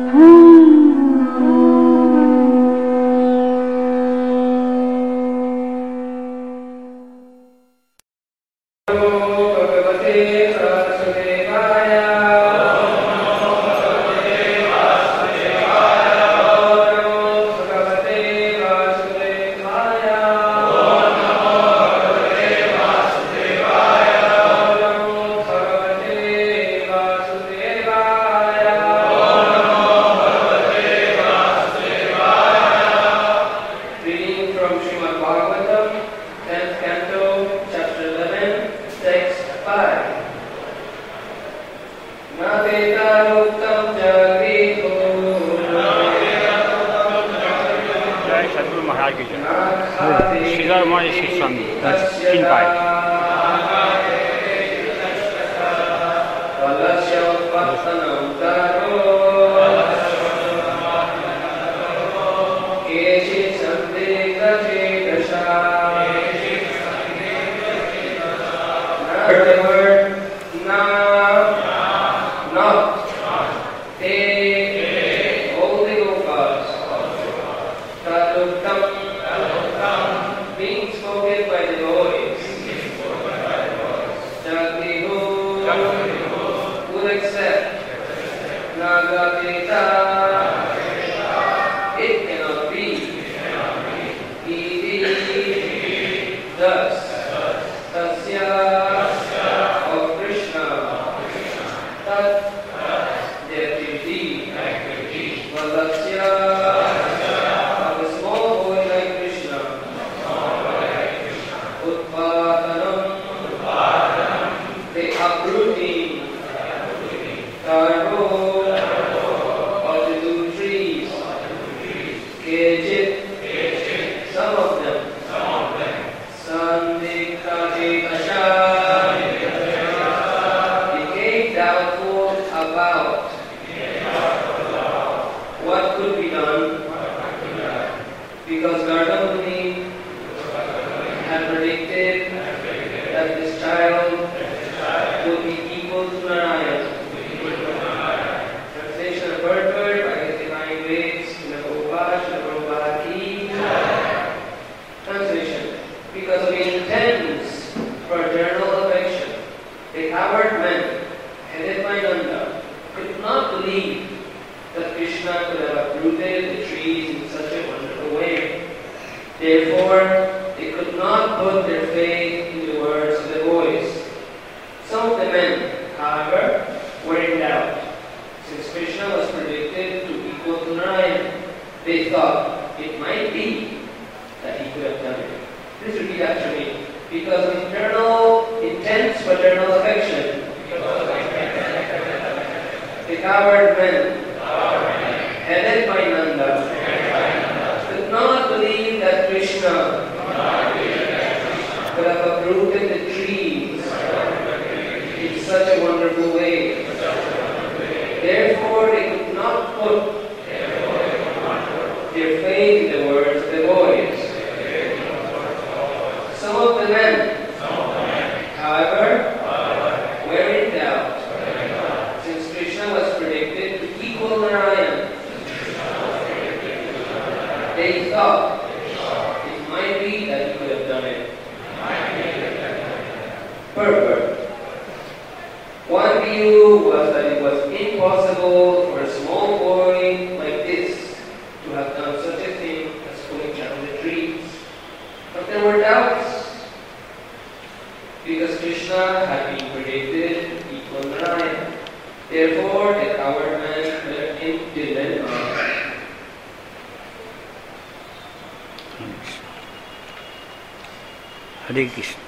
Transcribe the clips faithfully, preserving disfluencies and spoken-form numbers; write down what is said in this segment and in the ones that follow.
Hare Krishna.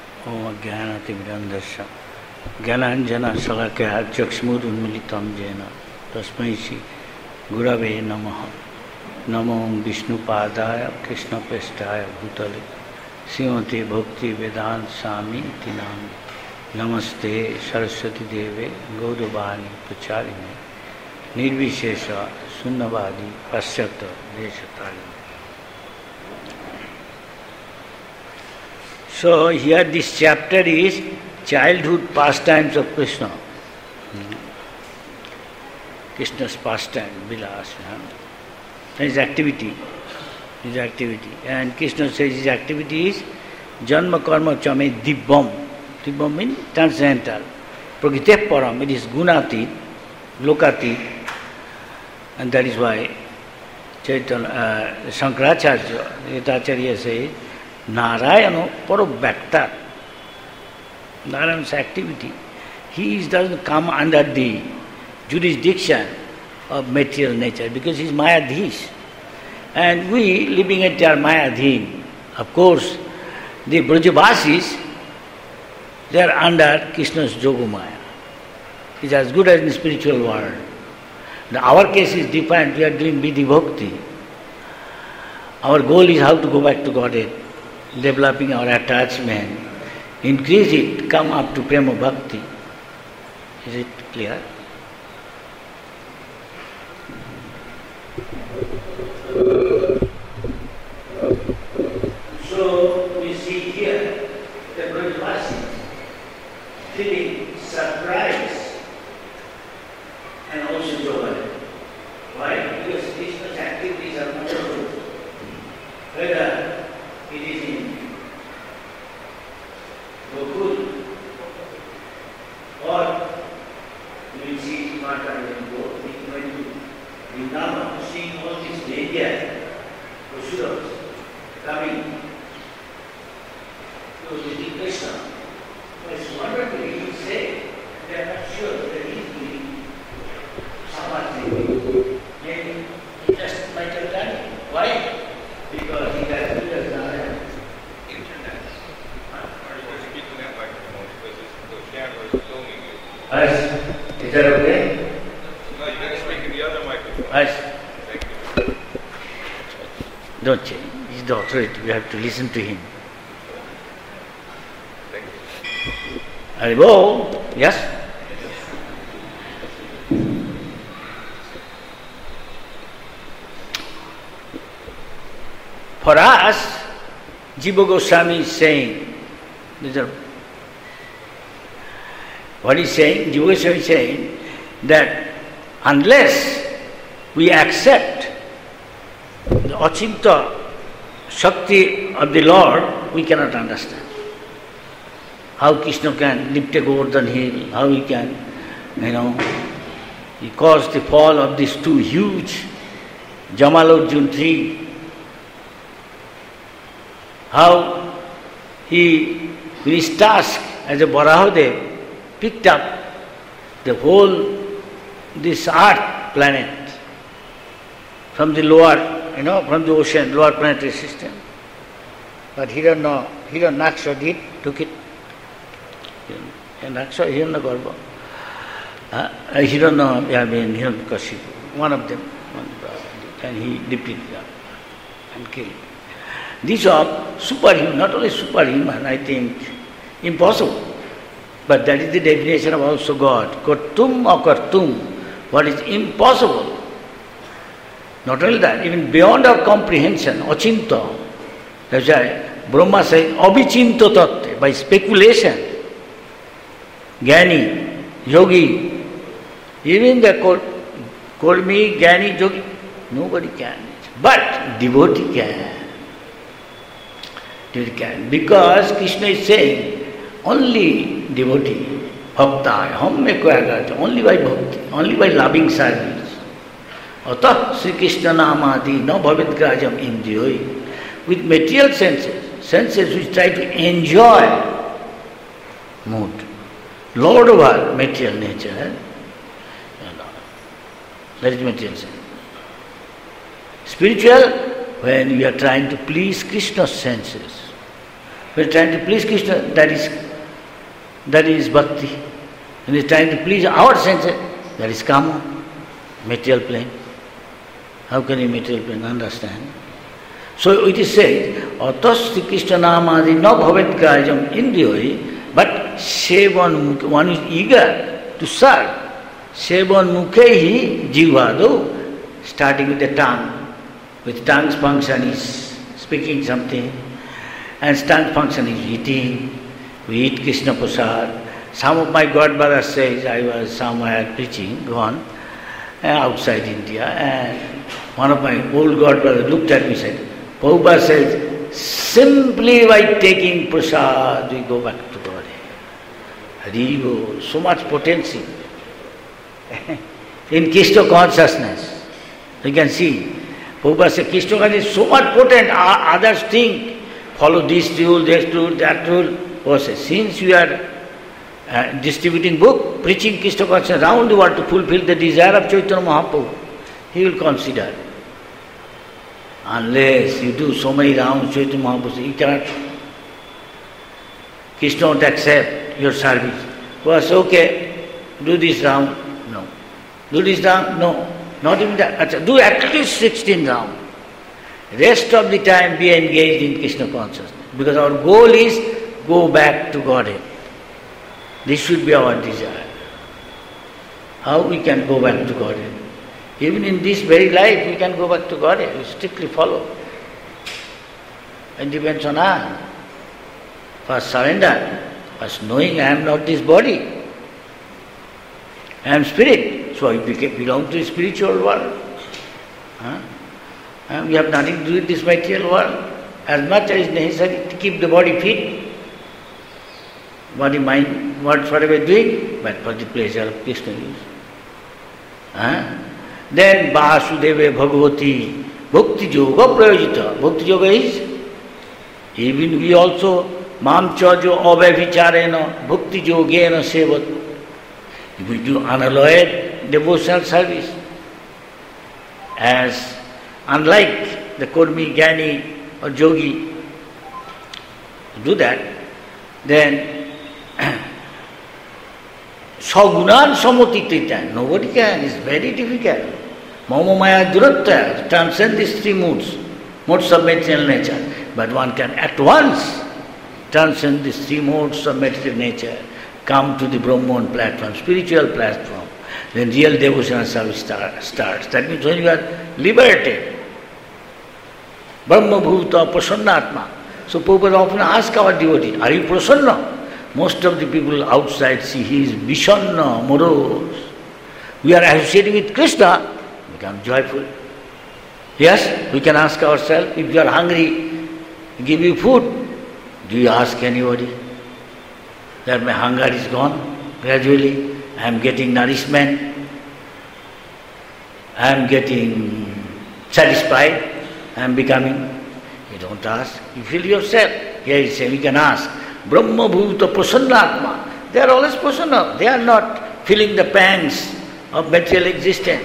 Om Jnanatimirandasya Jnananjana Salakaya Chakshmurunmilitam Jena Tasmai Shri Gurave Namaha. Namo Vishnu Padaya Krishna Prestaya Bhutale Srimati Bhakti Vedanta Swami Tinam Namaste Saraswati Deve Gaudavani Pacharine Nirvishesha Sunnavadi Pasyata Deshatari. So here this chapter is childhood pastimes of Krishna. Krishna's pastime, Vilas. His activity, his activity. And Krishna says his activity is Janma Karma Chame Dibbam. Dibbam means transcendental. Prakriti Param, it is Gunatit, Lokatit. And that is why Chaitanya, uh, Shankaracharya, Acharya says, Narayana Parabhakta. Narayana's activity. He doesn't come under the jurisdiction of material nature because he is Mayadhish. And we living at our Mayadhin. Of course, the Brajavasis, they are under Krishna's Yogamaya. It's as good as in the spiritual world. Now, our case is different. We are doing Vidhi Bhakti. Our goal is how to go back to Godhead, developing our attachment, increase it, come up to Prema Bhakti. Is it clear? So we see here the Brajavasis feeling surprise and also joy. Why? Because Krishna's activities are wonderful. Whether it is in Gokul or you will see Mata when you go, when you Vrindavan, seeing all these dangers, Asuras coming to the Krishna. It's wonderful, he will say, they are not sure that he is doing something. Maybe he just might have done it. Why? Because he has good as Narayana. Internet. Huh? Are you going to speak to that microphone because the camera is filming you? Yes. Is that okay? No, you got to speak in the other microphone. Yes. Thank you. Don't change. He's the authority. We have to listen to him. Thank you. Haribo, yes? For us, Jiva Goswami is saying, what he's saying, Jiva Goswami is saying that unless we accept the Achinta Shakti of the Lord, we cannot understand how Krishna can lift a Govardhan hill, how he can, you know, he caused the fall of these two huge Jamalujjun tree. How he, with his task as a Varahadev, picked up the whole, this earth planet from the lower, you know, from the ocean, lower planetary system. But Hiranya, Hiranyaksha did, took it. Hiranyaksha, Hiranyagarbha. Uh, Hiranya, I mean Hiranyakashipu, one of them, one, and he dipped it and killed it. These are superhuman, not only superhuman, I think, impossible. But that is the definition of also God. Kartum akartum, what is impossible. Not only that, even beyond our comprehension, achinta. That's why Brahma says, abhichinta tatte, by speculation. Jnani, yogi, even the Kurmi, Jnani, yogi, nobody can. But devotee can. Devotee can. Because Krishna is saying, only devotee, bhakta, hum mein koya karta, only by bhakti, only by loving service. Atah Sri Krishna namadi na bhavet grajam indriyoi. With material senses, senses which try to enjoy mood, lord over material nature, that is material sense. Spiritual, when we are trying to please Krishna's senses, we are trying to please Krishna, that is that is bhakti. When we are trying to please our senses, that is kama, material plane. How can you material plane understand? So it is said, Atas Sri Krishna namadi na bhavet grajam indriyoi, but sevan mukhe, one is eager to serve. Sevan mukhehi jivado, starting with the tongue. With tongue's function is speaking something, and tongue's function is eating. We eat Krishna Prasad. Some of my godbrothers says, I was somewhere preaching, go on. uh, outside India, and one of my old god brothers looked at me and said, Prabhupada says, simply by taking prasad, we go back to God. Haribo, so much potency in Krishna consciousness. You can see, Prabhupada says, Krishna consciousness is so much potent, others think, follow this rule, this rule, that rule. Prabhupada says, since you are uh, distributing book, preaching Krishna consciousness around the world to fulfill the desire of Chaitanya Mahaprabhu, he will consider. Unless you do so many rounds, Chaitanya Mahaprabhu, you cannot. Krishna won't accept your service. Prabhupada says, okay, do this round. No. Do this round? No. Not even that. Do at least sixteen rounds. Rest of the time be engaged in Krishna consciousness. Because our goal is go back to Godhead. This should be our desire. How we can go back to Godhead? Even in this very life we can go back to Godhead. We strictly follow. It depends on us. First surrender. First knowing I am not this body. I am spirit. So I belong to the spiritual world. Huh? And we have nothing to do with this material world. As much as is necessary to keep the body fit, body, mind, whatever doing, but for the pleasure of Krishna use. Huh? Then Vasudeva Bhagavati Bhakti Yoga Prayojita. Bhakti Yoga is, even we also, Mam Chajo Avavicharena Bhakti Yogena Sevat. If we do unalloyed devotional service, as unlike the Kurmi, Jnani or Yogi, do that, then Sagunan Samotitita, nobody can, it's very difficult. Mama Maya Duratta, transcend these three moods, modes of material nature. But one can at once transcend these three modes of material nature, come to the Brahman platform, spiritual platform. Then real devotional service start, starts. That means when you are liberated, Brahma Bhuta Prasannatma. So people often ask our devotee, are you prasanna? Most of the people outside see he is vishanna, morose. We are associating with Krishna, become joyful. Yes, we can ask ourselves, if you are hungry, give you food. Do you ask anybody that my hunger is gone? Gradually, I am getting nourishment. I am getting satisfied. I am becoming. You don't ask. You feel yourself. Here it says, we can ask. Brahma Bhuta Prasannatma. They are always prasanna. They are not feeling the pangs of material existence.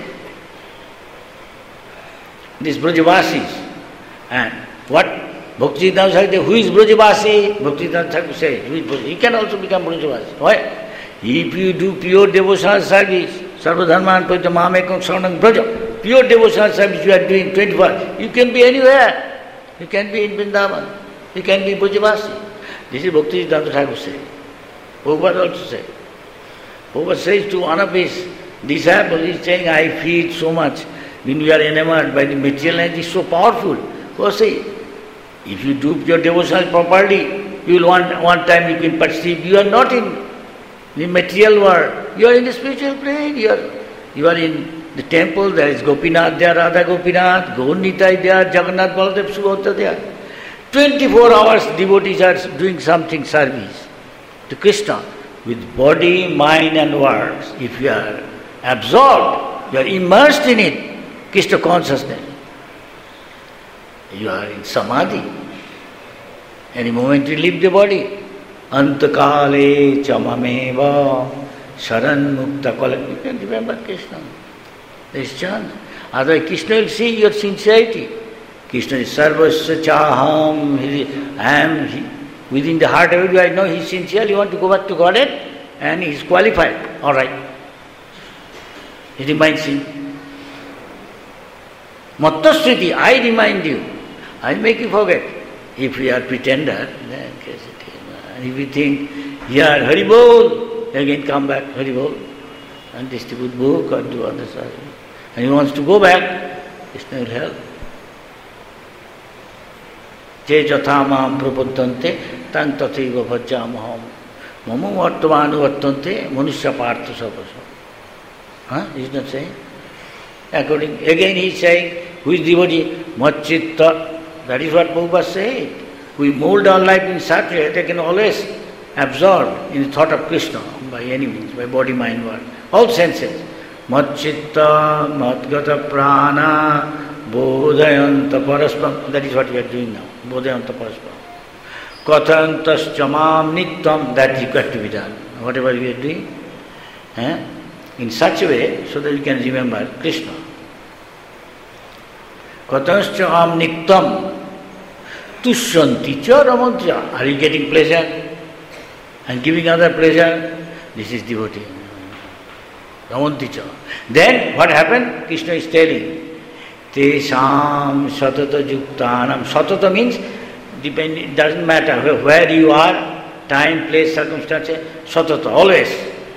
These Brajavasis. And what Bhakti-Siddhanta Thakur, who is Brajavasi? Bhakti-Siddhanta Thakur says, who is Brajavasi? He can also become Brajavasi. Why? If you do pure devotional service, Sarvadharman Pajita Mahamekam Saranam Braja, pure devotional service you are doing twenty-four, you can be anywhere. You can be in Vrindavan. You can be Brajavasi. This is Bhakti-Siddhanta Thakur says. Prabhupada also says. Prabhupada says to one of his disciples, he is saying, I feel so much. When we are enamored by the material energy, it's so powerful. Prabhupada says, if you do your devotional properly, you will one, one time you can perceive you are not in the material world. You are in the spiritual plane. You are, you are in the temple. There is Gopinath there, Radha Gopinath, Gaur-Nitai there, Jagannath Baladev Subhadra there. twenty-four hours devotees are doing something service to Krishna with body, mind and words. If you are absorbed, you are immersed in it, Krishna consciousness. You are in samadhi. Any moment you leave the body. Antakale chamameva sharan mukta kala. You can remember Krishna. There is chance. Otherwise Krishna will see your sincerity. Krishna is sarvasya chaham. I am he, within the heart of everybody. I know he is sincere. You want to go back to Godhead and he is qualified. All right. He reminds him. Mattasriti, I remind you. I make you forget. If we are pretender, then if we think, here, Haribol, again come back, Haribol, and distribute book or do other service. And he wants to go back, Krishna will help. Je jathamam prapaddante tang tathaiva bhajamaham mamu vartamanu vartante manusya partha sapaso. Huh? Is not saying? According, again he is saying, who is devotee? Macchitta. That is what Prabhupada said. We mold our life in such a way they can always absorb in the thought of Krishna by any means, by body, mind, word, all senses. Macchitta, madgata prana, bodhayanta paraspam. That is what we are doing now. Bodhayanta paraspam. Kathantas chamam nittam. That is got to be done. Whatever we are doing, eh? in such a way so that you can remember Krishna. Kathantas chamam nittam. Tushyanti cha ramantiya. Are you getting pleasure and giving other pleasure? This is devotee. Ramanti cha. Then what happened? Krishna is telling. Tesham satata yuktanam. Satata means depending, it doesn't matter where, where you are, time, place, circumstances, satata, always.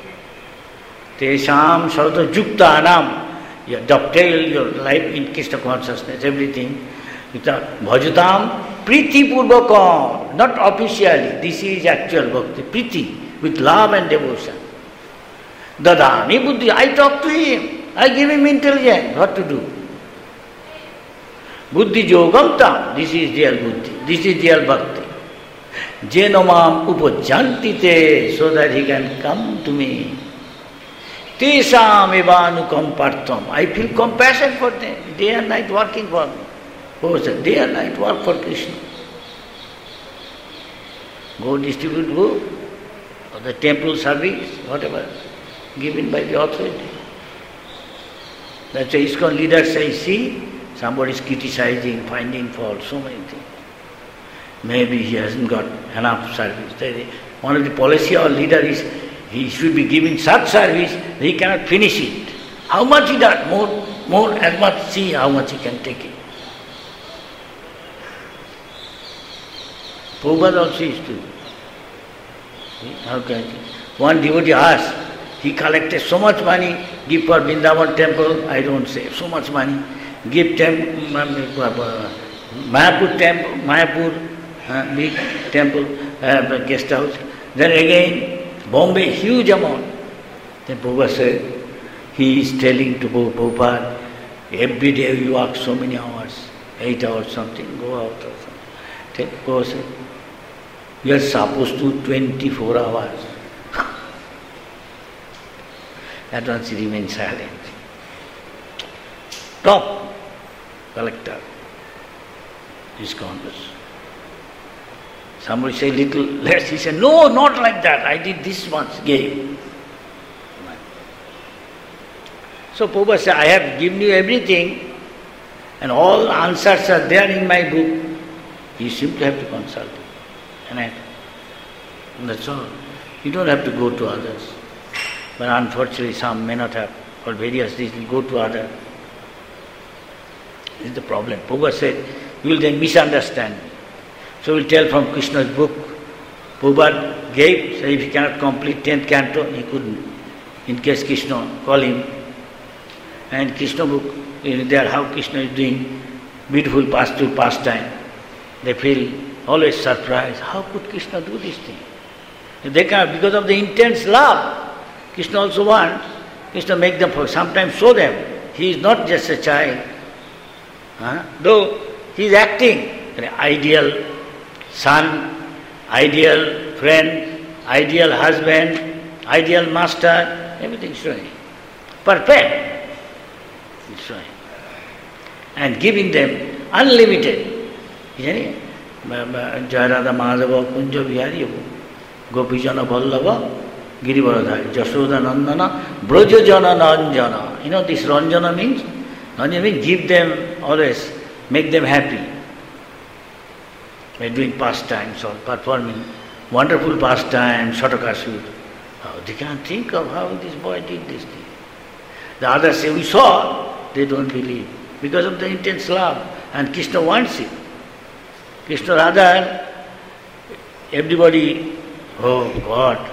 Tesham satata yuktanam. You dovetail your life in Krishna consciousness, everything. Bhajatam priti purvakam, not officially. This is actual bhakti. Priti, with love and devotion. Dadami buddhi, I talk to him. I give him intelligence, what to do. Buddhi yogam tam, this is real buddhi. This is real bhakti. Jenamam upajjanti te, so that he can come to me. Tesam evanukam partham. I feel compassion for them. Day and night working for me. Oh, sir, day and night work for Krishna. Go distribute book, or the temple service, whatever, given by the authority. That's why ISKCON leaders say, see, somebody is criticizing, finding fault, so many things. Maybe he hasn't got enough service. One of the policy or leader is, he should be giving such service, he cannot finish it. How much he does? More, more, as much, see how much he can take it. Prabhupada also is too. How can one devotee asked, he collected so much money, give for Vrindavan temple, I don't say, so much money, give temple, Mayapur temple, Mayapur, uh, big temple, uh, guest house. Then again, Bombay, huge amount. Then Prabhupada said, he is telling to Prabhupada, every day you work so many hours, eight hours something, go out or something. Tell Prabhupada, you are supposed to twenty-four hours. At once he remained silent. Top collector, his converse. Somebody said little less. He said, no, not like that. I did this once, gave. So Prabhupada said, I have given you everything and all answers are there in my book. You simply have to consult it. And, I, and that's all. You don't have to go to others. But unfortunately some may not have, for various reasons, go to others. This is the problem. Prabhupada said, you will then misunderstand me. So we'll tell from Krishna's book. Prabhupada gave, so if he cannot complete tenth canto, he couldn't. In case Krishna, call him. And Krishna book, there how Krishna is doing beautiful pastoral pastime. They feel always surprised. How could Krishna do this thing? They can, because of the intense love. Krishna also wants, Krishna make them, for sometimes show them. He is not just a child. Huh? Though he is acting, an ideal son, ideal friend, ideal husband, ideal master, everything is showing. Perfect. It's showing. And giving them unlimited. Isn't it? Jayarada Madhava Kunja Vihari Gopijana Vallabha Girivaradhari Jashoda Nandana Brajajana Ranjana. You know this Ranjana means? Ranjana means give them always, make them happy. By doing pastimes or performing wonderful pastimes, Shatakasur. Oh, they can't think of how this boy did this thing. The others say, we saw, they don't believe. Because of the intense love. And Krishna wants it. Krishna Radha, everybody, oh God.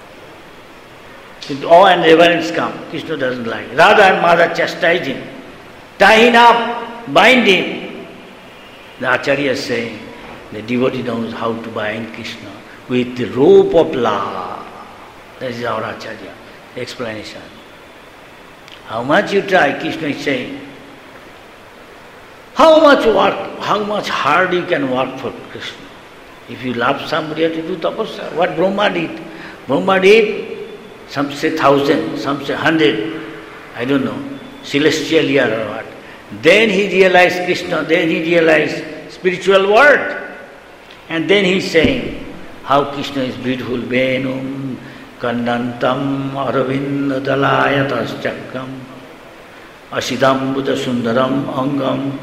With awe and reverence come. Krishna doesn't like it. Radha and Madha chastise him. Tie him up, bind him. The Acharya is saying, the devotee knows how to bind Krishna with the rope of love. That is our Acharya explanation. How much you try, Krishna is saying. How much work, how much hard you can work for Krishna. If you love somebody, you have to do tapasya. What Brahma did? Brahma did, some say thousand, some say hundred, I don't know, celestial year or what. Then he realized Krishna, then he realized spiritual world. And then he is saying how Krishna is beautiful. Venum kandantam aravinda dalayatas chakram asidam buddha sundaram angam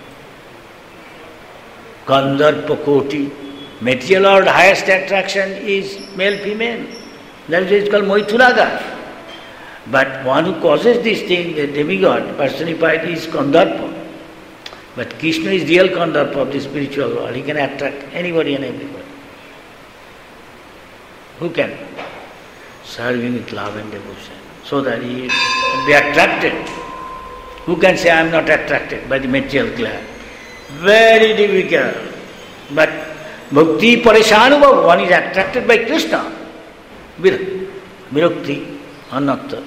kandarpa koti. Material world highest attraction is male-female. That is why it's called Maithuraga. But one who causes this thing, the demigod personified, is Kandarpa. But Krishna is real Kandarpa of the spiritual world. He can attract anybody and everybody. Who can? Serving with love and devotion. So that he can be attracted. Who can say, I am not attracted by the material glare? Very difficult. But Bhakti Parishanubhav, one is attracted by Krishna. Virakti, Anatta.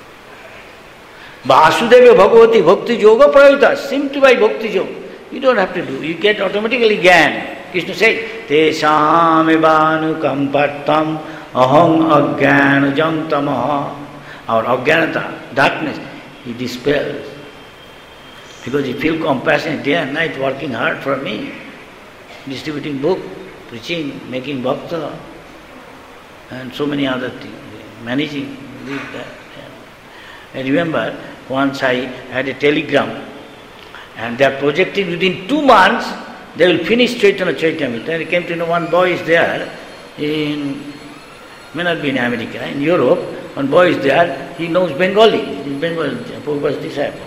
Vasudeva Bhagavati Bhakti Yoga Prayuta, simply by Bhakti Yoga. You don't have to do, you get automatically Gyan. Krishna says, Tesham evanu kampartam aham agyan jantamaha. Our agyanata, darkness, he dispels. Because he feels compassion day and night working hard for me. Distributing book, preaching, making bhakta, and so many other things, managing this, that. I remember once I had a telegram, and they are projecting within two months they will finish Chaitanya Charitamrita. And I came to know one boy is there in, may not be in America, in Europe, one boy is there, he knows Bengali, he is Bengali, Prabhupada's disciple.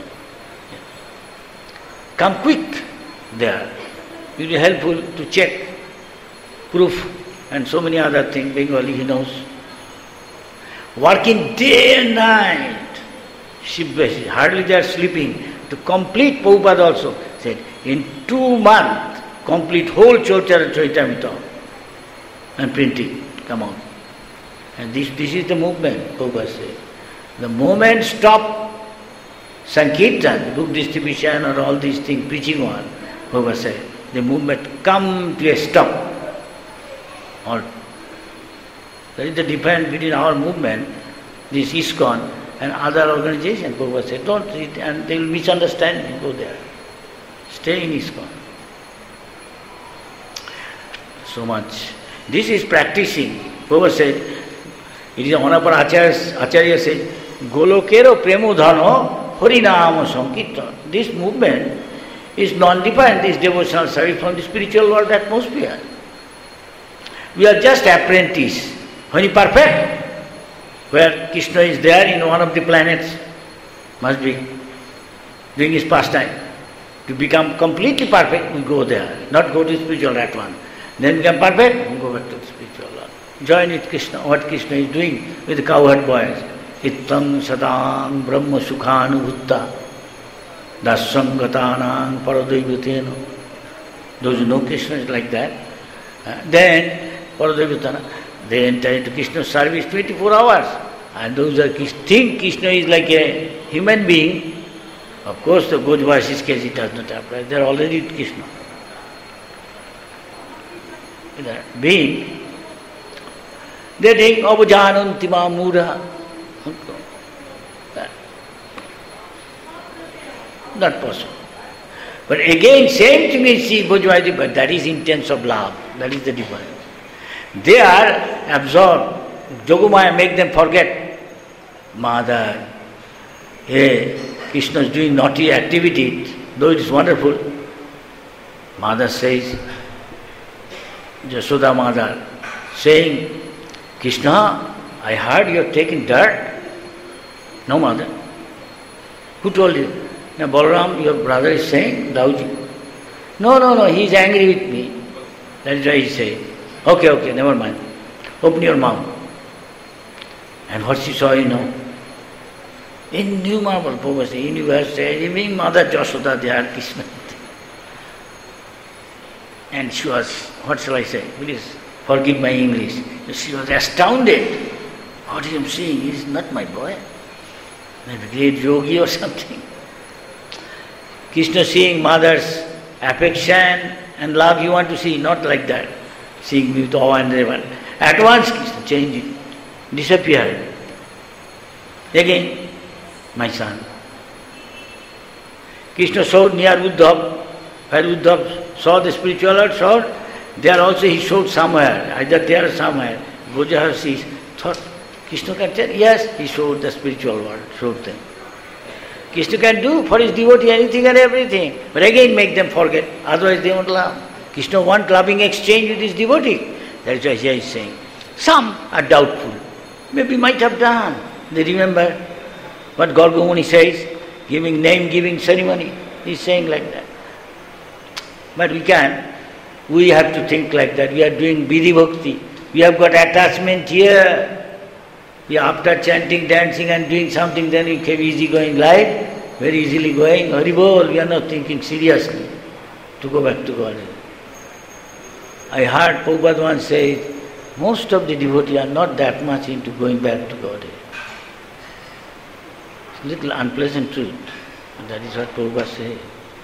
Come quick there. It will be helpful to check proof and so many other things. Bengali he knows. Working day and night. Shivvashi, hardly they are sleeping. To complete, Prabhupada also said, in two months, complete whole Chaitanya Charitamrita and printing, come on. And this, this is the movement, Prabhupada said. The moment stop Sankirtan, book distribution or all these things, preaching one, Prabhupada said, the movement come to a stop. Or there is the difference between our movement, this ISKCON, and other organizations. Prabhupada said, don't read, and they will misunderstand you, go there. Stay in ISKCON. So much. This is practicing. Prabhupada said, it is one of our acharyas, Acharya said, Golokero Premodhano Harinama Sankirtan. This movement is non-defined, this devotional service from the spiritual world atmosphere. We are just apprentice. When you perfect, where Krishna is there in one of the planets, must be doing his pastime. To become completely perfect, we go there, not go to spiritual at one. Then become perfect, we go back to the spiritual world. Join with Krishna, what Krishna is doing with the cowherd boys. Ittam satang brahma sukhanubhutta dasangatanang paradaivatena. Those who know Krishna is like that. Uh, then, paradaivatena, they enter into Krishna's service twenty-four hours. And those who think Krishna is like a human being, of course the Gojvasis case it does not apply. They are already with Krishna. Being, they think Avajanantima Mudha. Not possible. But again, same thing is see Bhojvadi, but that is intense of love. That is the difference. They are absorbed. Jogumaya make them forget. Mother, hey, Krishna is doing naughty activity, though it is wonderful. Mother says, Jasoda Mother, saying, Krishna, I heard you are taking dirt. No, Mother. Who told you? Now Balaram, your brother is saying, Dauji. No, no, no, he is angry with me. That is why he is saying, okay, okay, never mind. Open your mouth. And what she saw, you know. Innumerable, Prabhupada said, universe, even Mother Jasoda, they are Krishna. And she was, what shall I say, please forgive my English. She was astounded. What I am seeing is not my boy. maybe great yogi or something. Krishna seeing mother's affection and love, you want to see, not like that. Seeing with awe and reverence. At once Krishna changed it, disappeared. Again, my son. Krishna showed near Uddhav, where Uddhav saw the spiritual world, showed, there also he showed somewhere, either there or somewhere. Bhojahasi thought, Krishna can tell, yes, he showed the spiritual world, showed them. Krishna can do for his devotee anything and everything, but again make them forget, otherwise they won't love. Krishna wants loving exchange with his devotee. That is why he is saying. Some are doubtful. Maybe might have done. They remember what Garga Muni says, giving name-giving ceremony. He is saying like that. But we can. We have to think like that. We are doing Vidhi Bhakti. We have got attachment here. We are after chanting, dancing and doing something, then we have easy going life, very easily going. Hari Bol, we are not thinking seriously to go back to God. I heard Prabhupada once say, most of the devotees are not that much into going back to God. It's a little unpleasant truth. And that is what Prabhupada says.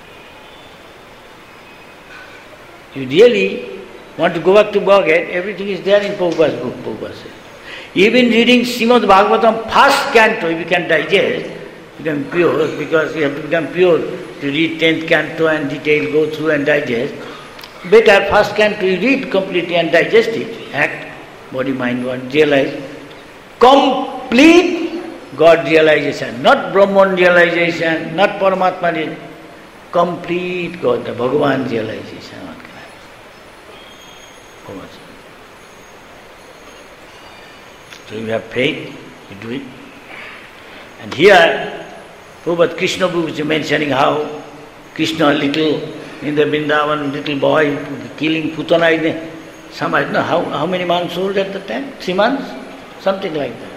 You really want to go back to Bhagavad, everything is there in Prabhupada's book, Prabhupada says. Even reading Srimad Bhagavatam first canto, if you can digest, become pure, because you have to become pure to read tenth canto and detail, go through and digest. Better first canto you read completely and digest it, act, body, mind, one, realize. Complete God realization, not Brahman realization, not Paramatma realization, complete God, the Bhagavan realization. So you have faith, you do it. And here, Prabhupada Krishna Prabhu is mentioning how Krishna, little in the Vrindavan, little boy killing Putana in the some I don't know how, how many months old at the time? Three months? Something like that.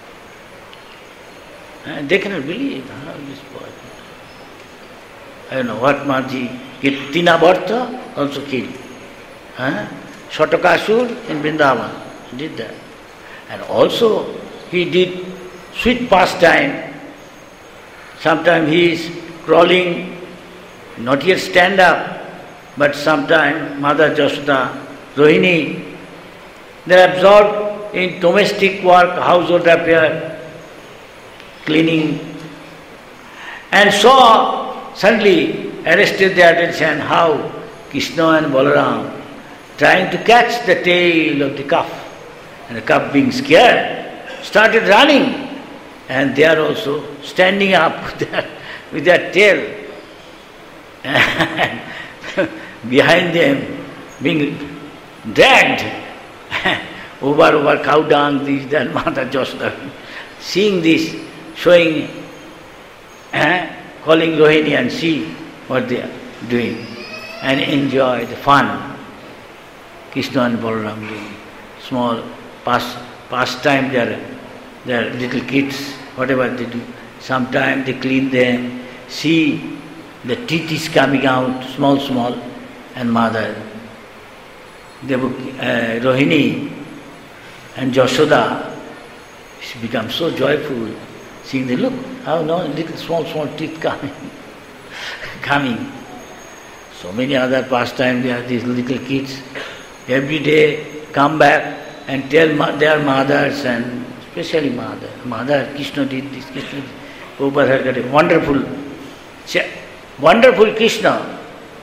And they cannot believe how this boy. I don't know what Maji killed. Tina Bharta also killed. Huh? Shatakasur in Vrindavan did that. And also he did sweet pastime. Sometimes he is crawling, not yet stand up, but sometimes Mother Jashoda, Rohini, they are absorbed in domestic work, household affair, cleaning, and saw, suddenly arrested their attention how Krishna and Balaram trying to catch the tail of the calf. And the calf being scared, started running. And they are also standing up with their, with their tail. And behind them, being dragged over, over cow dung, this, that, Mata Jashoda. Seeing this, showing, eh, calling Rohini and see what they are doing. And enjoy the fun. Krishna and Balaram doing small Past, pastime, their, their little kids, whatever they do. Sometimes they clean them, see the teeth is coming out, small, small, and mother. They uh, Rohini and Jashoda, she becomes so joyful, seeing the look, how now little small, small teeth coming, coming. So many other pastimes, there are these little kids, every day come back and tell their mothers, and especially mother, mother, Krishna did this, Krishna did this. Prabhupada had got a wonderful, wonderful Krishna.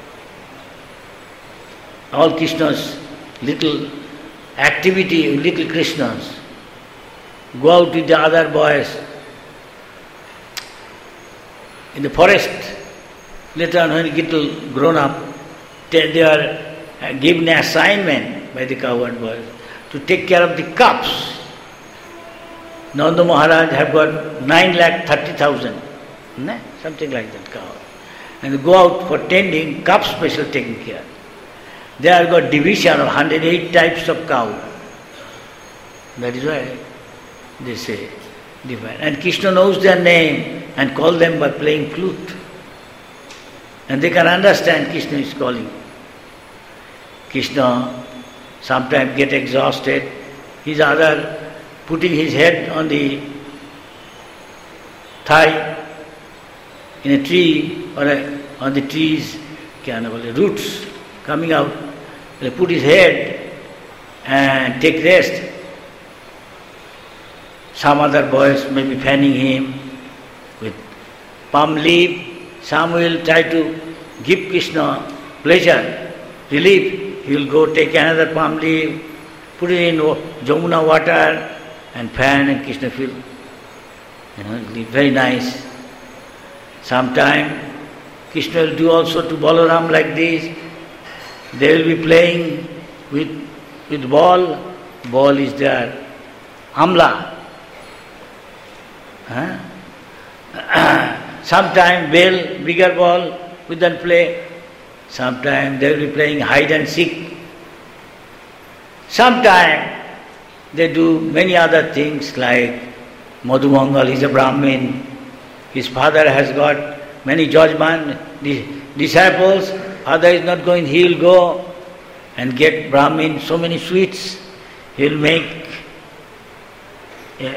All Krishna's little activity, little Krishnas. Go out with the other boys in the forest. Later on, when he get grown up, they are given an assignment by the cowherd boys to take care of the cups. Nanda Maharaj have got nine lakh thirty thousand, something like that cow. And they go out for tending, cup special taking care. They have got division of one hundred eight types of cow. That is why they say divine. And Krishna knows their name and call them by playing flute. And they can understand Krishna is calling. Krishna sometimes get exhausted. His other putting his head on the thigh in a tree or a, on the trees, roots coming out. He'll put his head and take rest. Some other boys may be fanning him with palm leaf. Some will try to give Krishna pleasure, relief. He will go take another palm leaf, put it in Jamuna water and fan, and Krishna feel, you know, it'll be very nice. Sometime Krishna will do also to Balaram like this. They will be playing with with ball. Ball is there. Amla. Huh? Sometime bell, bigger ball, with them play. Sometime they will be playing hide and seek. Sometime they do many other things like Madhumangal, he is a Brahmin. His father has got many judgment, disciples. Father is not going, he will go and get Brahmin so many sweets. He will make a,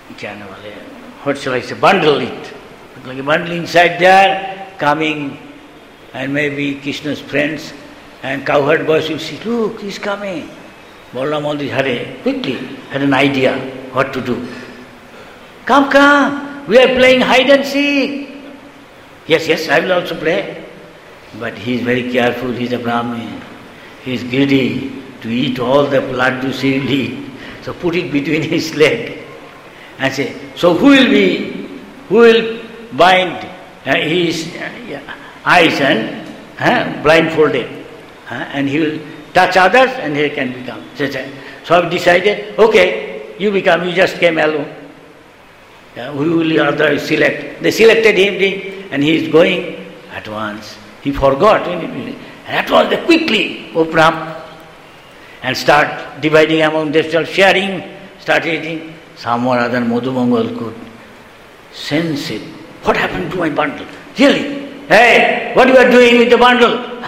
what shall I say, bundle it. Like a bundle inside there, coming, and maybe Krishna's friends and cowherd boys will see, look, he's coming. Balaram all this hurry, quickly had an idea what to do. Come, come, we are playing hide and seek. Yes, yes, I will also play. But he is very careful, he is a Brahmin. He is greedy to eat all the laddus he will eat. So put it between his leg and say, so who will be, who will bind uh, his uh, eyes and uh, blindfolded, uh, and he will touch others and he can become. So I've decided, okay, you become, you just came alone. Uh, who will others select? They selected him and he is going at once. He forgot. And at once they quickly open up and start dividing among themselves, sharing, start eating. Some or other Madhumangal could sense it. What happened to my bundle? Really? Hey, what you are doing with the bundle?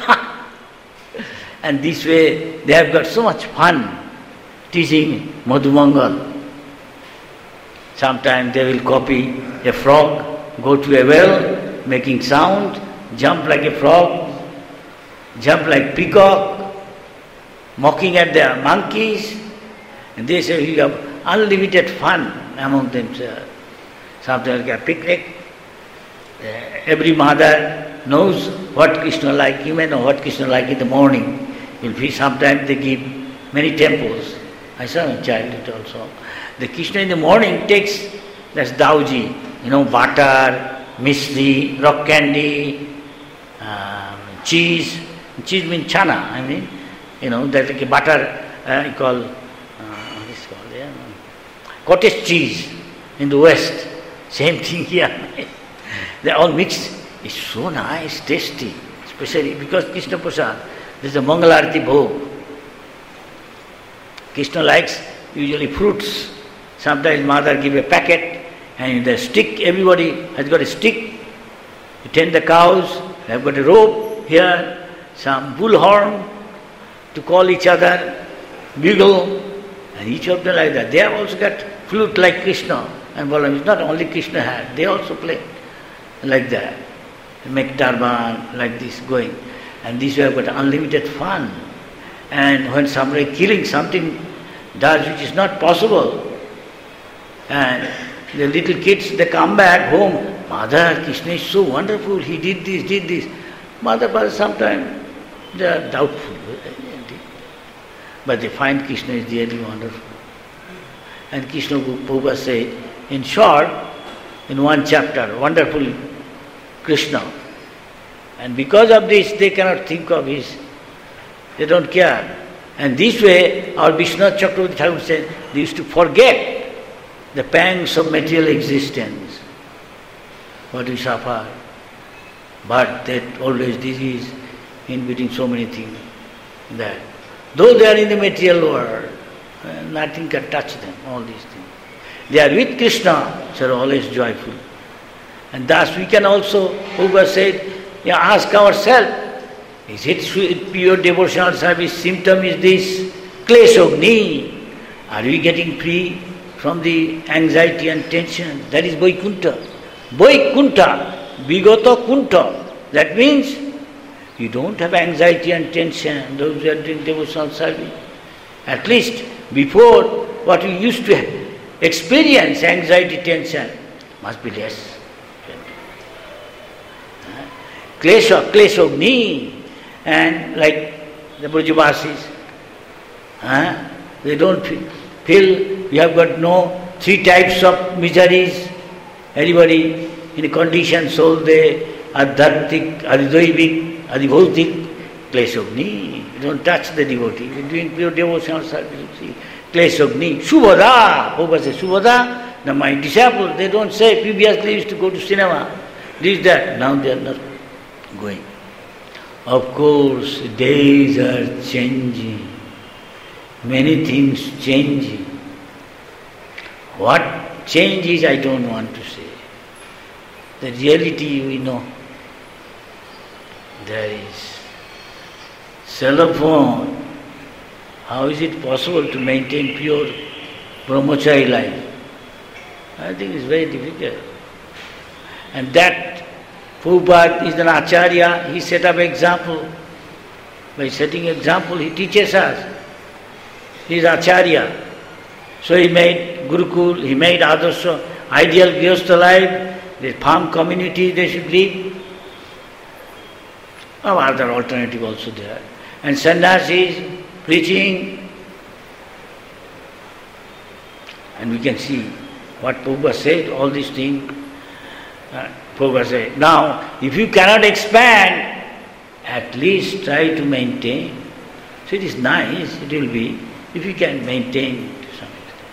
And this way they have got so much fun teaching Madhumangal. Sometimes they will copy a frog, go to a well, making sound, jump like a frog, jump like peacock, mocking at the monkeys, and they say you have unlimited fun among themselves. Sometimes like a picnic. Uh, every mother knows what Krishna like. You may know what Krishna like in the morning. You'll see sometimes they give many temples. I saw a child also. The Krishna in the morning takes, that's dauji, you know, butter, misri, rock candy, um, cheese. Cheese means chana, I mean, you know, that's like a butter, uh, you call, uh, what is called, yeah, cottage cheese in the West. Same thing here. They all mixed. It's so nice, tasty, especially because Krishna Prasad, there's a Mangalarati bhog. Krishna likes usually fruits. Sometimes mother give a packet and the stick, everybody has got a stick. You tend the cows, they have got a rope here, some bullhorn to call each other, bugle, and each of them like that. They have also got flute like Krishna and Balaram. It's not only Krishna had, they also play like that. They make turban like this going. And this way have got unlimited fun. And when somebody killing something does which is not possible, and the little kids, they come back home, Mother, Krishna is so wonderful, he did this, did this. Mother, but sometimes they are doubtful. But they find Krishna is really wonderful. And Krishna Prabhupada said, in short, in one chapter, wonderful Krishna. And because of this, they cannot think of his, they don't care. And this way, our Vishwanath Chakravarti Thakur said, they used to forget the pangs of material existence, what we suffer. But that always disease, in between so many things, that though they are in the material world, uh, nothing can touch them, all these things. They are with Krishna, so are always joyful. And thus we can also, Prabhupada said, yeah, ask ourselves, is it pure devotional service? Symptom is this, kleshogni. Are we getting free from the anxiety and tension? That is Vaikuntha. Vaikunta, Vigata Kunta. That means you don't have anxiety and tension, those who are doing devotional service. At least before, what you used to experience, anxiety, tension, must be less. Klesha, Kleshogni, and like the Brajavasis, huh? They don't feel, we have got no three types of miseries. Everybody in a conditioned soul, they are dhartik, adidvaivik, adibhautik, Kleshogni. You don't touch the devotee. You're doing pure devotional service, you see. Kleshogni, Subhada, Prabhupada says, Subhada, now my disciples, they don't say, previously they used to go to cinema, this, that, now they are not going. Of course, days are changing, many things changing. What changes, I don't want to say. The reality we know. There is cell phone. How is it possible to maintain pure brahmachari life? I think it's very difficult. And that Prabhupada is an acharya, he set up example. By setting example, he teaches us. He is acharya. So he made Gurukul, he made Adarsha, ideal Grihastha life, the farm community they should live. Or other alternative also there. And sannyasis, preaching. And we can see what Prabhupada said, all these things. Uh, Prabhupada said, now, if you cannot expand, at least try to maintain. So it is nice, it will be, if you can maintain to some extent.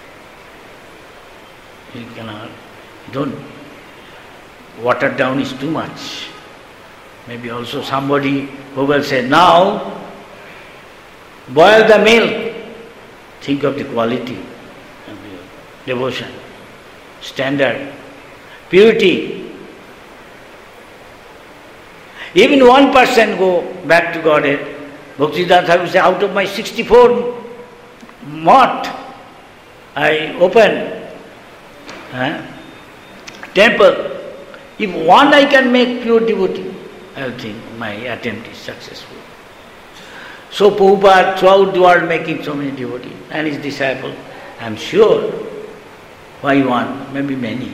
You cannot, don't, water down is too much. Maybe also somebody who will say, now, boil the milk. Think of the quality of the devotion, standard, purity. Even one person go back to Godhead. Bhaktisiddhanta Thakur say, out of my sixty-four mott, I open uh, temple. If one I can make pure devotee, I think my attempt is successful. So Prabhupada throughout the world making so many devotees and his disciples, I am sure, why one, maybe many.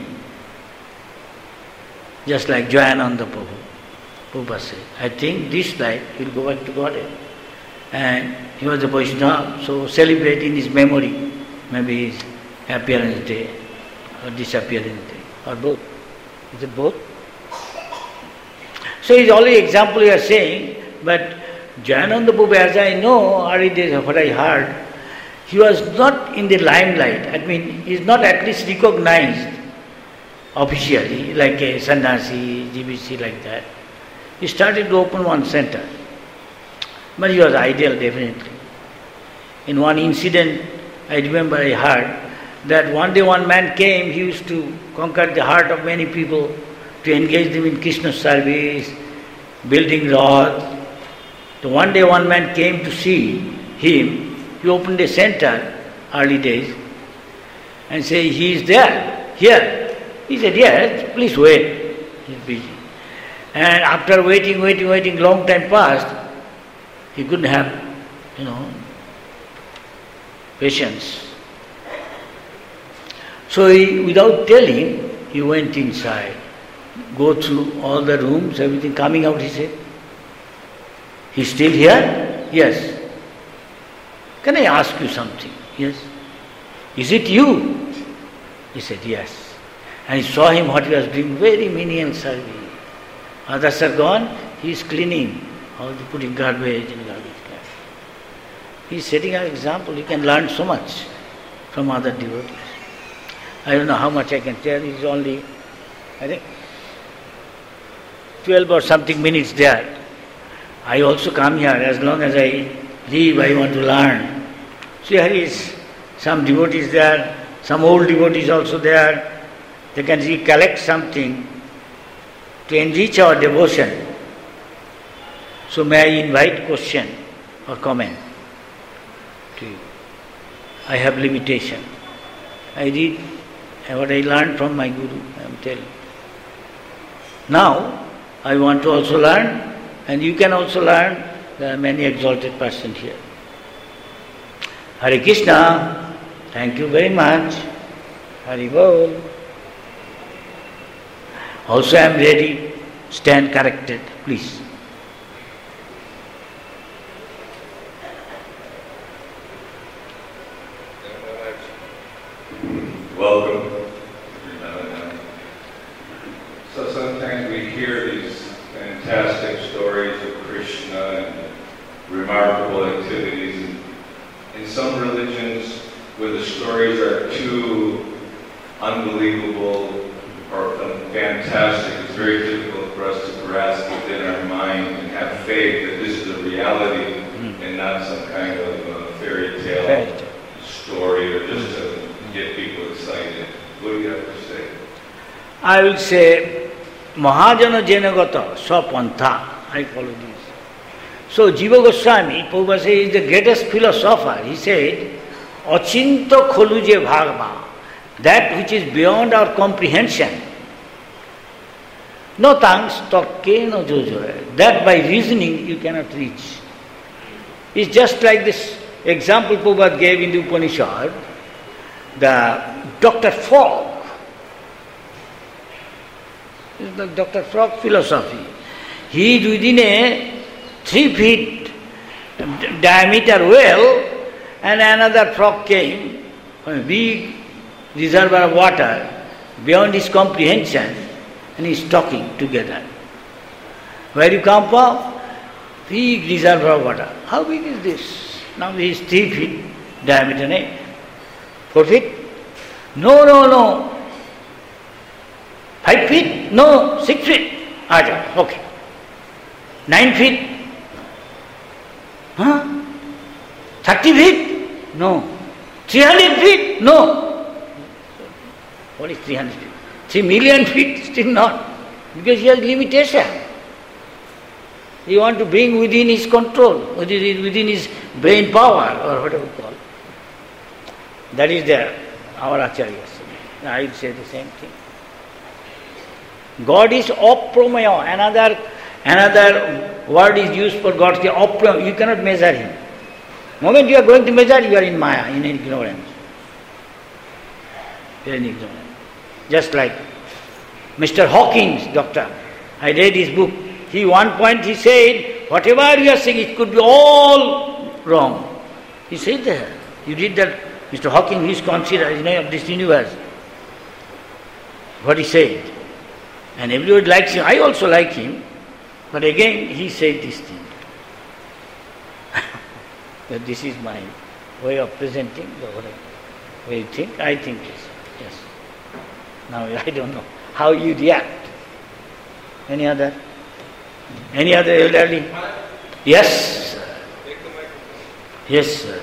Just like Jayananda Prabhu. Prabhupada said, I think this life he will go back to Godhead. And he was a Vaishnava, so celebrating his memory, maybe his appearance day or disappearance day, or both. Is it both? So it's only example you are saying, but Jayananda Prabhu, as I know, early days of what I heard, he was not in the limelight. I mean, he is not at least recognized officially, like a sannyasi, G B C, like that. He started to open one center. But he was ideal, definitely. In one incident, I remember I heard that one day one man came, he used to conquer the heart of many people, to engage them in Krishna service, building rods. So one day one man came to see him, he opened a center, early days, and said, he is there, here. He said, yes, please wait, he's busy. And after waiting, waiting, waiting, long time passed, he couldn't have, you know, patience. So he, without telling, he went inside, go through all the rooms, everything, coming out, he said, he's still here? Yes. Can I ask you something? Yes. Is it you? He said, yes. And he saw him what he was doing, very menial service. Others are gone, he is cleaning, all the putting garbage in garbage. He is setting an example, you can learn so much from other devotees. I don't know how much I can tell, it is only, I think, twelve or something minutes there. I also come here, as long as I live, I want to learn. So here is some devotees there, some old devotees also there. They can recollect something to enrich our devotion. So may I invite question or comment to you? I have limitation. I read what I learned from my Guru, I am telling. Now, I want to also learn, and you can also learn. There are many exalted persons here. Hare Krishna, thank you very much. Hari Bol. Also I am ready, stand corrected, please. Welcome. So sometimes we hear these fantastic stories of Krishna and remarkable activities. And in some religions, where the stories are too unbelievable or fantastic, it's very difficult for us to grasp within our mind and have faith that this is a reality mm. and not some kind of uh, fairy tale right. story or just to get people excited. What do you have to say? I will say, Mahajana Janagata Sapantha. I follow this. So Jiva Goswami, Prabhupada says, is the greatest philosopher. He said, Achinta Kholuje Bhagava, that which is beyond our comprehension. No thanks, tokke no jojo. That by reasoning you cannot reach. It's just like this example Prabhupada gave in the Upanishad, the Doctor Frog. It's the Doctor Frog philosophy. He is within a three feet diameter well, and another frog came, a big reservoir of water, beyond his comprehension, and he is talking together. Where you come from? Big reservoir of water. How big is this? Now he is three feet diameter, eh? Four feet? No, no, no. Five feet? No. Six feet? Aja, okay. Nine feet? Huh? Thirty feet? No. Three hundred feet? No. What is three hundred feet? Three million feet? Still not. Because he has limitation. He wants to bring within his control, within within his brain power, or whatever you call it. That is there, our acharyas. I will say the same thing. God is apromaya. Another another word is used for God. You cannot measure him. The moment you are going to measure, you are in maya, in ignorance. You are in ignorance. Just like Mister Hawkins, doctor. I read his book. He one point he said, whatever you are saying, it could be all wrong. He said that. You read that Mister Hawking, he is considered, you know, of this universe. What he said. And everybody likes him. I also like him. But again, he said this thing. That this is my way of presenting the whatever. What you think? I think this. Yes. Now I don't know how you react. Any other? Any other elderly? Yes, sir. Yes, sir.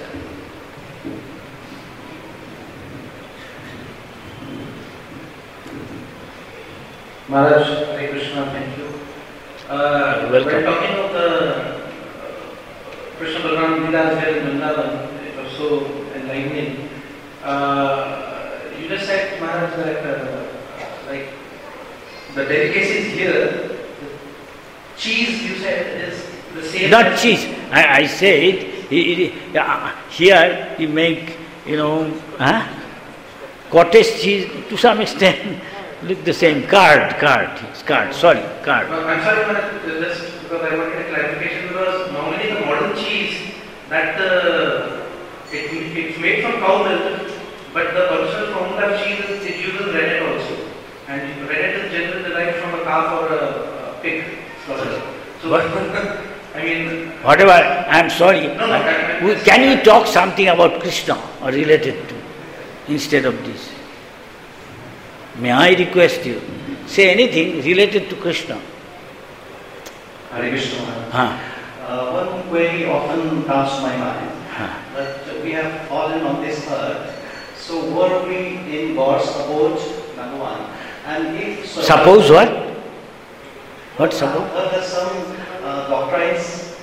Maharaj, Hare Krishna, thank you. Uh, Welcome. We're talking about the uh, Krishna Balaram Leelas here in Vrindavan. It was so enlightening. Uh, you just said, Maharaj, that uh, like the delicacies here, the cheese you said is the same. Not cheese. I, I said he, he, uh, here you make, you know, huh? cottage cheese to some extent. Look the same. Card, card, card, sorry, card. No, I'm sorry, Maharaj, just because I wanted a clarification, because normally the modern cheese, that uh, it, it's made from cow milk, but the original formula of cheese is, it uses rennet also. And rennet is generally derived from a calf or a, a pig slaughter. So, what? I mean... Whatever, I'm sorry. No, no, I, I, we, can you talk something about Krishna or related to, instead of this? May I request you, say anything related to Krishna. Hare Krishna. Huh. Uh, one query often comes to my mind, Huh. that we have fallen on this earth, so were we in God's abode, number one, and if... So Suppose what? What suppose? Are there some uh, doctrines?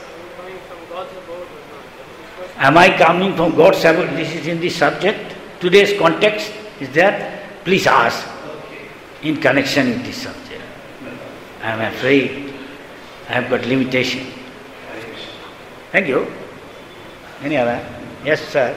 Am I coming from God's abode? This is in this subject. Today's context is there. Please ask in connection with this subject. I am afraid I have got limitation. Thank you. Any other? Yes, sir.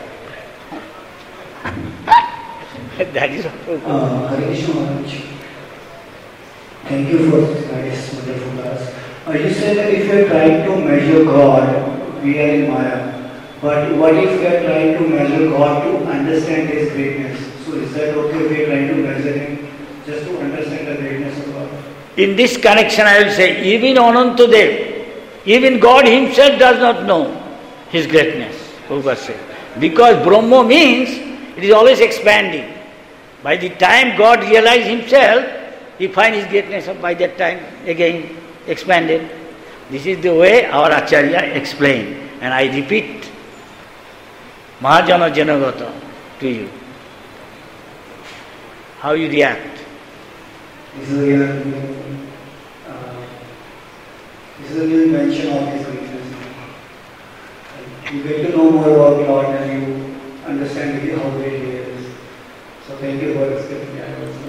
That is all. Uh, Hare Krishna Maharaj. Thank you for this nice, wonderful class. Uh, you said that if we are trying to measure God, we are in Maya. But what if we are trying to measure God to understand His greatness? So is that okay if we are trying to measure Him just to understand the greatness of God? In this connection I will say, even Anantadev, even God Himself does not know His greatness, Prabhupada said. Because Brahma means it is always expanding. By the time God realizes Himself, He finds His greatness by that time again expanded. This is the way our Acharya explained. And I repeat, Mahajana Janagata to you. How you react? This is a real, uh, this is a real mention of His greatness. You get to know more about God and you understand really how great He is. So thank you for accepting that also.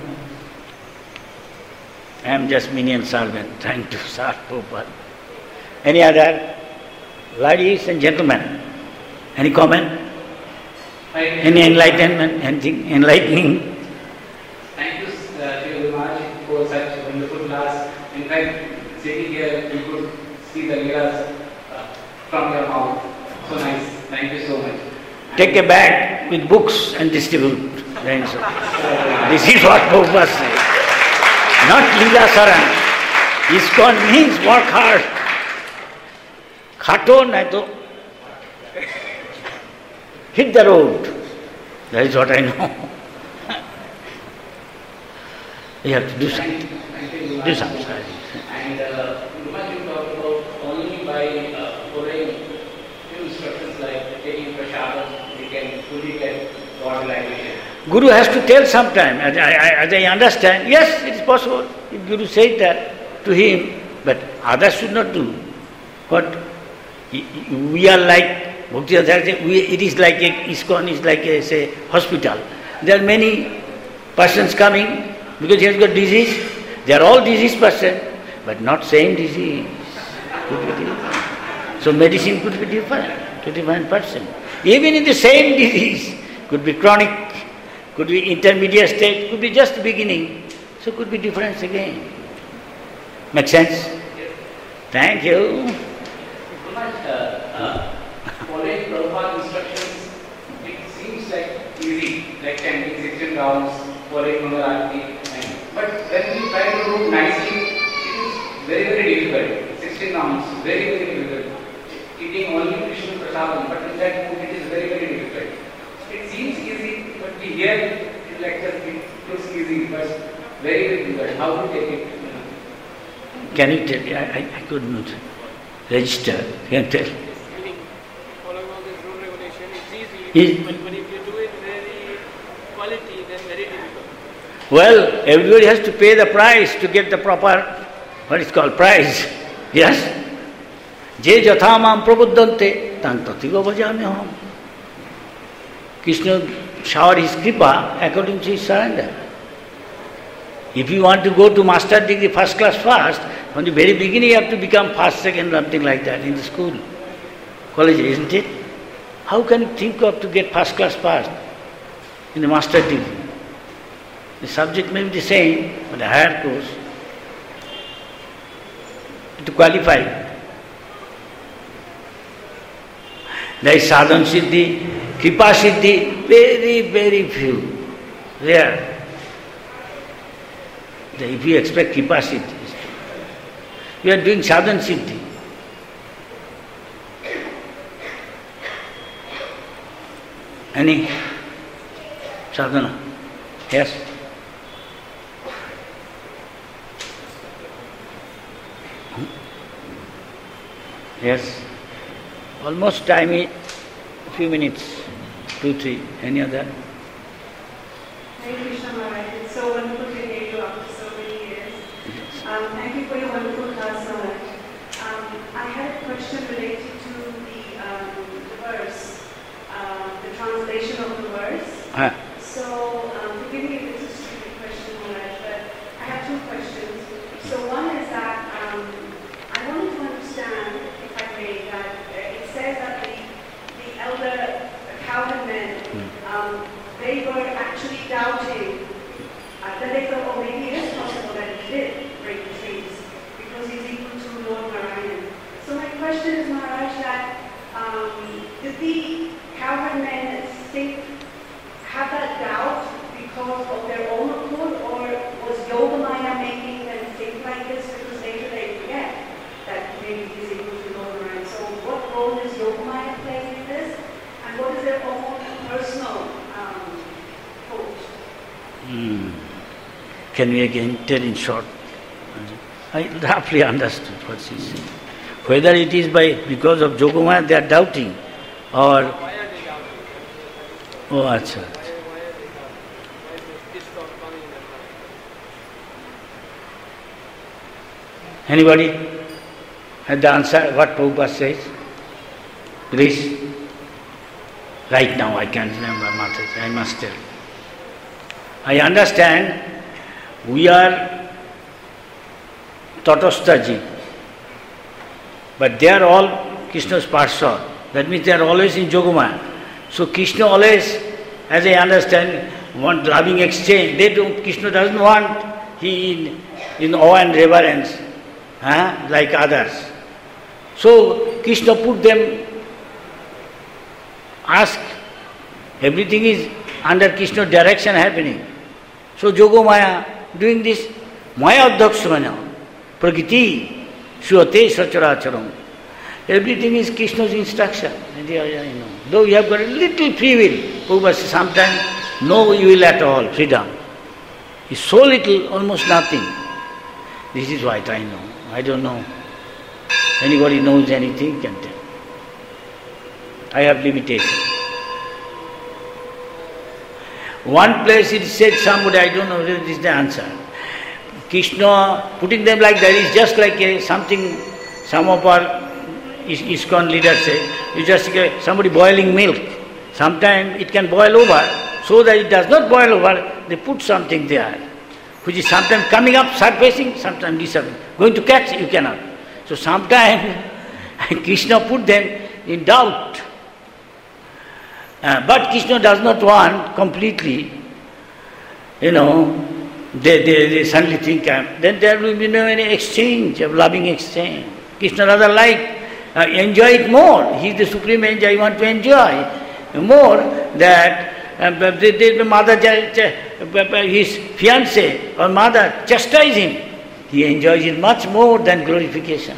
I am just minion servant trying to serve Prabhupada. Any other? Ladies and gentlemen, any comment? Any enlightenment? Anything enlightening? Thank you, uh, Sri Maharaj, for such a wonderful class. In fact, sitting here, you could see the leelas uh, from your mouth. So nice. Thank you so much. Take a bag with books and distribute. This is what Prabhupada said. Not Leela Saran. ISKCON means work hard. Khato naito. Hit the road. That is what I know. You have to do something. Do something. And uh, much you talk about only by uh, following few instructions like taking prashadam, we can fully get God realization. Guru has to tell sometime, as I, I, as I understand, yes, it is possible. If Guru said that to him, but others should not do. But we are like, Bhakti we, it is like a, ISKCON is like a, say, hospital. There are many persons coming because he has got disease. They are all diseased person, but not same disease. Could be different. So medicine could be different to different person. Even in the same disease, could be chronic, could be intermediate state, could be just beginning. So could be difference again. Make sense? Thank you. Maharaj, uh, uh, following Prabhupada's instructions, it seems like easy, like chanting sixteen rounds, following Mangal Arati. But when we try to do nicely, it is very, very difficult. sixteen rounds, very, very difficult. Eating only Krishna Prasadam, but in that mood it is very, very difficult. It seems easy, but we hear in lectures it looks easy, but very, very difficult. How to take it? Can you tell? I, I, I couldn't register. Can you tell? Following all this rule regulation, it's easy. Is- But, but if you do it very quality, then very difficult. Well, everybody has to pay the price to get the proper, what is called, prize. Yes? Je jathamam prabuddhante tan tativa bhajamyaham. Krishna showered his kripa according to his surrender. If you want to go to master degree first class first, from the very beginning you have to become first, second, something like that in the school, college, isn't it? How can you think of to get first class first in the master degree? The subject may be the same, but the higher course. To qualify. There is sadhan siddhi, kripa siddhi, very, very few. Rare. If you expect kripa siddhi, you are doing sadhan siddhi. Any sadhana? Yes? Yes. Almost time is a few minutes, two, three. Any other? Hare Krishna Maharaj, it's so wonderful to hear you after so many years. Um, thank you for your wonderful class, Maharaj. Um, I had a question related to the, um, the verse, uh, the translation of the verse. Ah. So, um, forgive me if it's a stupid question, Maharaj, but I have two questions. So one can we again tell in short? I roughly understood what she said. Whether it is by because of Yogamaya they are doubting, or Why are they doubting? oh, acha. Why, why are they doubting? Why is this thought coming in their mind? Anybody have the answer what Prabhupada says? Please. Right now I can't remember Mataji, I must tell. I understand we are Tatastha-ji, but they are all Krishna's Parsha. That means they are always in Yogamaya. So Krishna always, as I understand, want loving exchange. They don't, Krishna doesn't want he in, in awe and reverence, huh, like others. So Krishna put them, ask, everything is under Krishna's direction happening. So Yogamaya doing this, Maya Adhyakshana, Prakriti, Suyate Sacharacharam. Everything is Krishna's instruction. Though you have got a little free will, but sometimes no will at all, freedom. It's so little, almost nothing. This is what I know. I don't know. Anybody knows anything can tell. I have limitation. One place it said somebody, I don't know whether this is the answer. Krishna putting them like that is just like a, something some of our ISKCON leaders say, you just like somebody boiling milk. Sometimes it can boil over, so that it does not boil over, they put something there, which is sometimes coming up, surfacing, sometimes disappearing. Going to catch, you cannot. So sometimes Krishna put them in doubt. Uh, but Krishna does not want completely, you know, they, they, they suddenly think, uh, then there will be no any exchange, of loving exchange. Krishna rather like, uh, enjoy it more. He is the supreme enjoy, I want to enjoy more that uh, the, the, the mother, his fiancé or mother chastise him. He enjoys it much more than glorification.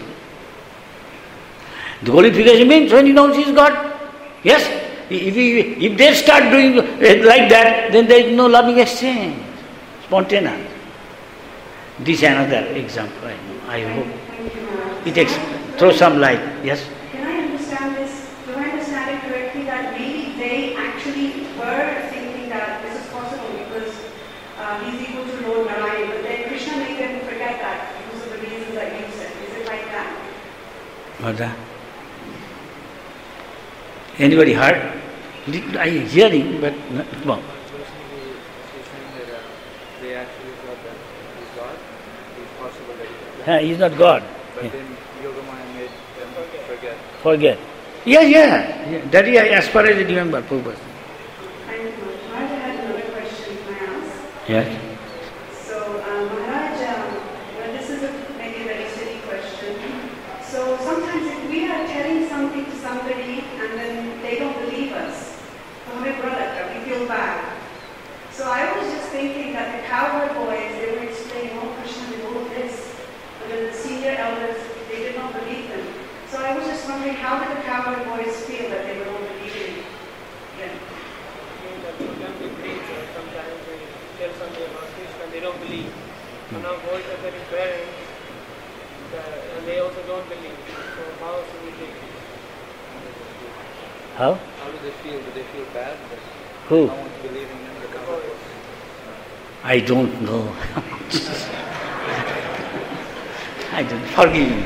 The glorification means when he knows he is God. Yes, if, he, if they start doing like that, then there is no loving exchange. Spontaneous. This is another example, I know. I hope. It ex- throw some light. Yes? Can I understand this? Do I understand it correctly that maybe they actually were thinking that this is possible because uh, he's equal to Lord Narayan, but then Krishna made them forget that because of the reasons that you said. Is it like that? What's that? Anybody heard? I am hearing, but not, come on. They actually thought that he's God. It's possible that he's God. Uh, he's not God. But Yeah. then Yogamaya made them forget. Forget. Yeah, yeah, yeah. That is as far as I remember, Prabhupada. And Maharaj, I had another question can I ask? Yes. So, um, Maharaj, um, well, this is a, maybe a very silly question. So, sometimes if we are telling something to somebody and then they don't believe us, so we feel bad. So, I was just thinking that the cowherd boys, they were explaining, oh, Krishna did all of this. But then the senior elders, they did not believe them. So, I was just wondering, how did the cowherd boys feel that they were not believing them? Sometimes they preach or sometimes they tell something about Krishna and they don't believe. So now boys are very parents uh, and they also don't believe. So how should we take it? How? How do they feel? Do they feel bad? Who? No one's believing in the boys. I don't know. I don't. Forgive me.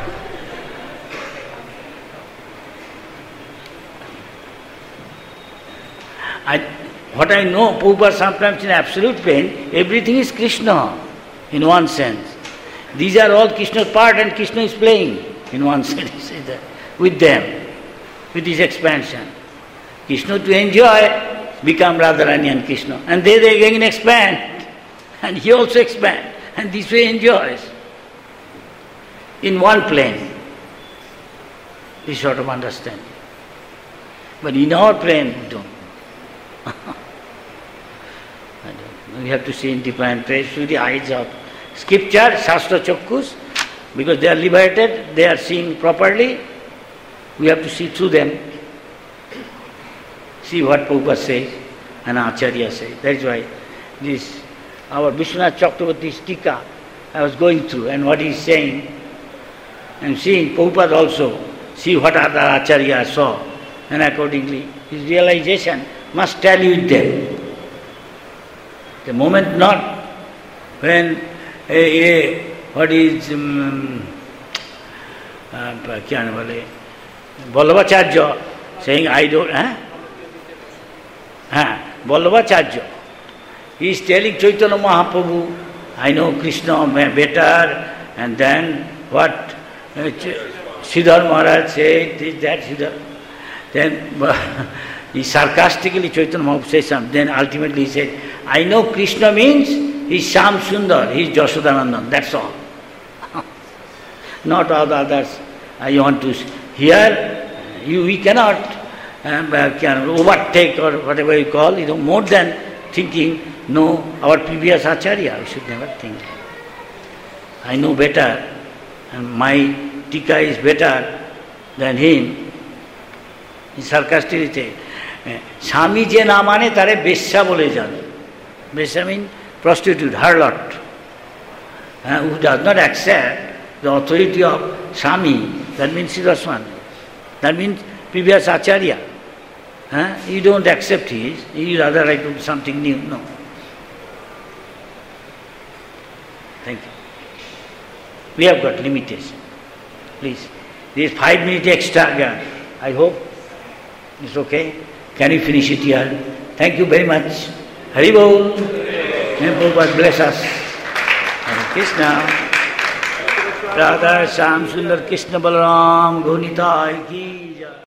I, what I know, Prabhupada sometimes in absolute pain, everything is Krishna, in one sense. These are all Krishna's part and Krishna is playing, in one sense, with them, with his expansion. Krishna to enjoy, become Radharani and Krishna. And they, they again expand, and he also expands, and this way enjoys. In one plane. This sort of understanding. But in our plane, we don't. I don't know. We have to see in different ways through the eyes of scripture, Shastra Chakkus, because they are liberated, they are seeing properly. We have to see through them. See what Prabhupada says and Acharya says. That is why this our Vishwanath Chakravarti's Tika, I was going through, and what he's saying, and seeing Prabhupada also, see what other Acharya saw, and accordingly, his realization must tally with them. The moment not when a, a what is um, uh, Vallabhacharya saying, I don't, huh? Huh? Vallabhacharya, he is telling Chaitanya Mahaprabhu, I know Krishna better, and then what uh, Sridhar Maharaj said, this, that, Sridhar. Then he sarcastically, Chaitanya Mahaprabhu says something, then ultimately he said, I know Krishna means he's Shyam Sundar, he's Jashodanandan, that's all. Not all the others. I want to hear, you, we cannot um, can overtake or whatever you call, you know, more than thinking, no, our previous Acharya, we should never think. I know better, and my Tika is better than him. He sarcastically said, Swami je na mane tare Besha bole jane. Besha means prostitute, harlot, uh, who does not accept the authority of Swami, that means Siddhaswan, that means previous Acharya. Uh, you don't accept his, you rather write to something new, no. Thank you. We have got limitation. Please, this five minutes extra again. I hope it's okay. Can you finish it here? Thank you very much. Hari Bol. May Prabhupada bless us. Hare Krishna. Radha Shyam Sundar Krishna Balaram Gonita Ki.